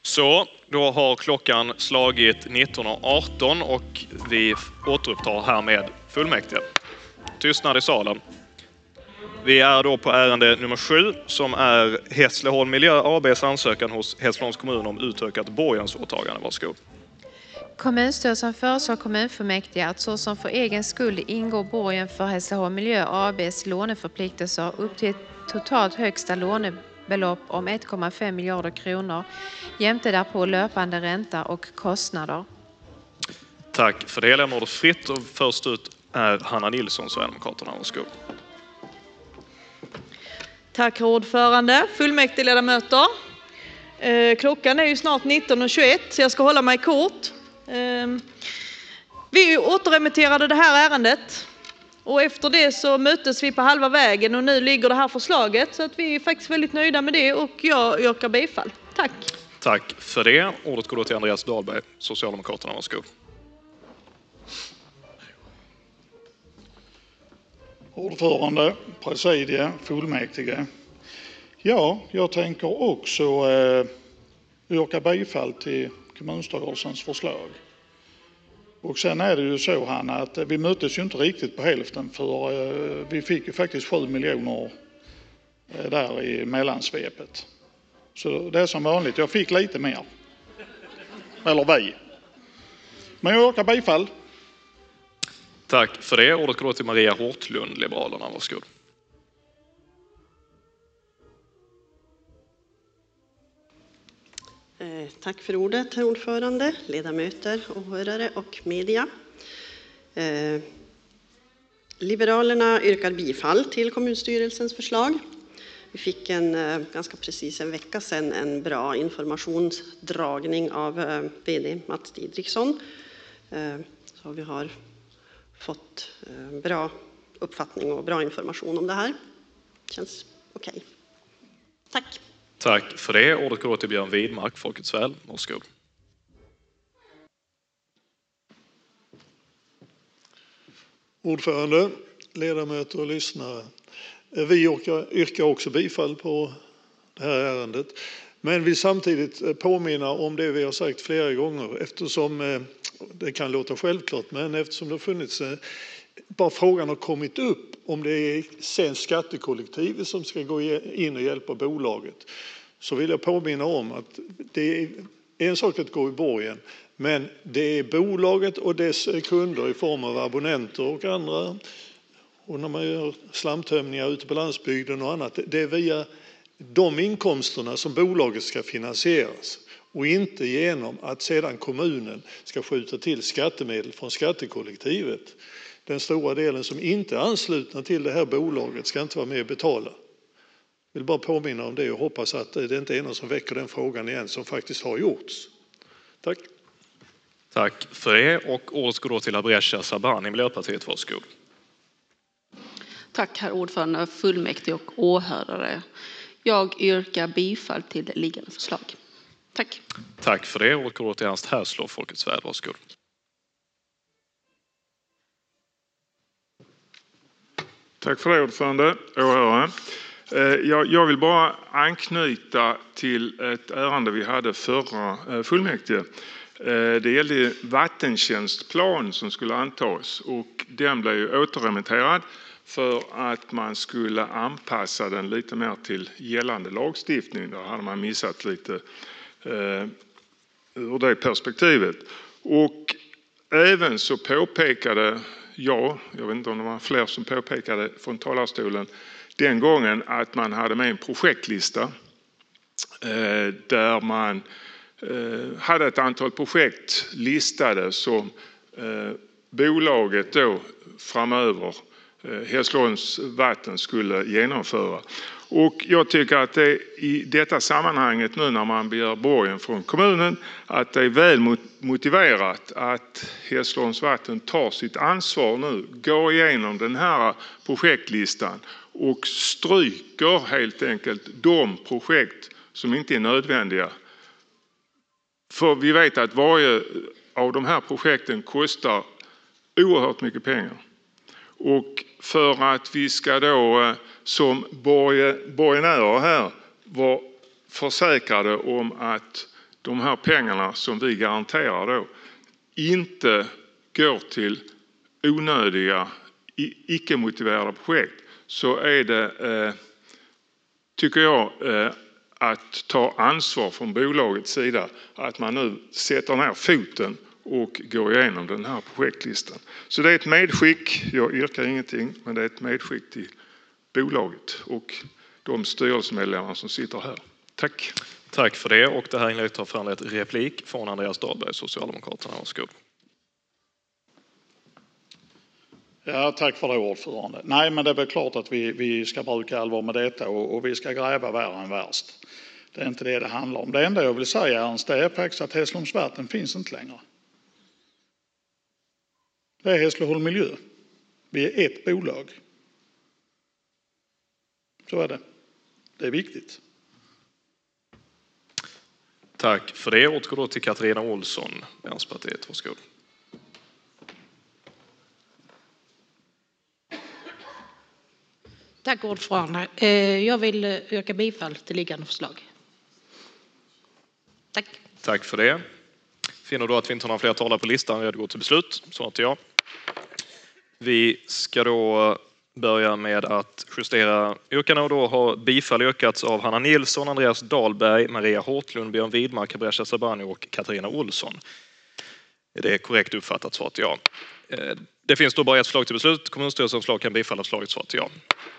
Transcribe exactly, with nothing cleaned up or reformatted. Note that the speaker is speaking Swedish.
Så, då har klockan slagit nitton och arton och vi återupptar här med fullmäktige. Tystnad i salen. Vi är då på ärende nummer sju som är Hässleholm Miljö A B:s ansökan hos Hässleholms kommun om utökat borgensåtagande. Varsågod. Kommunstyrelsen föreslår kommunfullmäktige att så som för egen skull ingår borgen för Hässleholm Miljö A B:s låneförpliktelser upp till ett totalt högsta lånebelopp om ett komma fem miljarder kronor jämte därpå löpande ränta och kostnader. Tack för det. Jag lämnar ordet fritt och först ut är Hanna Nilsson, Sverigedemokraterna. Varsågod. Tack, herr ordförande. Fullmäktige ledamöter. Eh, klockan är ju snart nitton och tjugoett så jag ska hålla mig kort. Eh, vi återremitterade det här ärendet och efter det så möttes vi på halva vägen och nu ligger det här förslaget så att vi är faktiskt väldigt nöjda med det och jag yrkar bifall. Tack. Tack för det. Ordet går då till Andreas Dahlberg, Socialdemokraterna. Varsågod. Ordförande, presidie, fullmäktige. Ja, jag tänker också eh, yrka bifall till kommunstyrelsens förslag. Och sen är det ju så, Hanna, att vi möttes ju inte riktigt på hälften för eh, vi fick ju faktiskt sju miljoner eh, där i mellansvepet. Så det är som vanligt, jag fick lite mer. Eller vi. Men jag yrkar bifall. Tack för det. Ordet går till Maria Hortlund, Liberalerna. Varsågod. Eh, tack för ordet, herr ordförande, ledamöter, åhörare och media. Eh, Liberalerna yrkar bifall till kommunstyrelsens förslag. Vi fick en, eh, ganska precis en vecka sedan en bra informationsdragning av eh, vd Mats Didriksson. Eh, så vi har fått eh, bra uppfattning och bra information om det här. Känns okej. Okay. Tack. Tack för det. Ordet går till Björn Widmark, Folkets väl. Varsågod. Ordförande, ledamöter och lyssnare. Vi yrkar, yrkar också bifall på det här ärendet. Men vill samtidigt påminna om det vi har sagt flera gånger eftersom det kan låta självklart, men eftersom det har funnits, bara frågan har kommit upp om det är sen skattekollektivet som ska gå in och hjälpa bolaget, så vill jag påminna om att det är en sak att gå i borgen, men det är bolaget och dess kunder i form av abonnenter och andra, och när man gör slamtömningar ute på landsbygden och annat, det är via de inkomsterna som bolaget ska finansieras och inte genom att sedan kommunen ska skjuta till skattemedel från skattekollektivet. Den stora delen som inte är anslutna till det här bolaget ska inte vara med och betala. Jag vill bara påminna om det och hoppas att det inte är någon som väcker den frågan igen som faktiskt har gjorts. Tack. Tack för det. Och året går då till Abresha Sabani, Miljöpartiet. Varsågod. Tack, herr ordförande, fullmäktige och åhörare. Jag yrkar bifall till det liggande förslag. Tack. Tack för det. Och går till Ernst Härslow, Folkets väl. Varsågod. Tack för det, ordförande. Åhörare. Jag vill bara anknyta till ett ärende vi hade förra fullmäktige. Det gällde vattentjänstplan som skulle antas och den blev ju återremitterad för att man skulle anpassa den lite mer till gällande lagstiftning. Då hade man missat lite eh, ur det perspektivet. Och även så påpekade jag, jag vet inte om det var fler som påpekade från talarstolen, den gången att man hade med en projektlista eh, där man eh, hade ett antal projekt listade som eh, bolaget då framöver Hässleholms vatten skulle genomföra. Och jag tycker att det i detta sammanhanget nu när man begär borgen från kommunen att det är väl motiverat att Hässleholms vatten tar sitt ansvar nu, går igenom den här projektlistan och stryker helt enkelt de projekt som inte är nödvändiga. För vi vet att varje av de här projekten kostar oerhört mycket pengar. Och för att vi ska då som borgenärer här vara försäkrade om att de här pengarna som vi garanterar då inte går till onödiga, icke-motiverade projekt, så är det, tycker jag, att ta ansvar från bolagets sida att man nu sätter ner foten och går igenom den här projektlistan. Så det är ett medskick, jag yrkar ingenting, men det är ett medskick till bolaget och de styrelsemedlemmar som sitter här. Tack. Tack för det, och det här inlägget har föranlett replik från Andreas Dahlberg, Socialdemokraterna. Varsågod. Ja, tack för det, ordförande. Nej, men det är väl klart att vi, vi ska bruka allvar med detta och, och vi ska gräva värre än värst. Det är inte det det handlar om. Det enda jag vill säga, Ernst, det är faktiskt att Hässleholms vatten finns inte längre. Det är Hässleholm Miljö. Vi är ett bolag. Så är det. Det är viktigt. Tack för det. Återgår då till Katarina Olsson, Vänsterpartiet. Varsågod. Tack ordförande. Jag vill yrka bifall till liggande förslag. Tack. Tack för det. Finner då att vi inte har några fler talare på listan, jag går till beslut. Så att jag. Vi ska då börja med att justera yrkandena, och då har bifall yrkats av Hanna Nilsson, Andreas Dahlberg, Maria Hårtlund, Björn Widmark, Abresha Sabani och Katarina Olsson. Det är korrekt uppfattat, så att ja. Det finns då bara ett förslag till beslut. Kommunstyrelsens förslag kan bifalla förslaget, så att ja.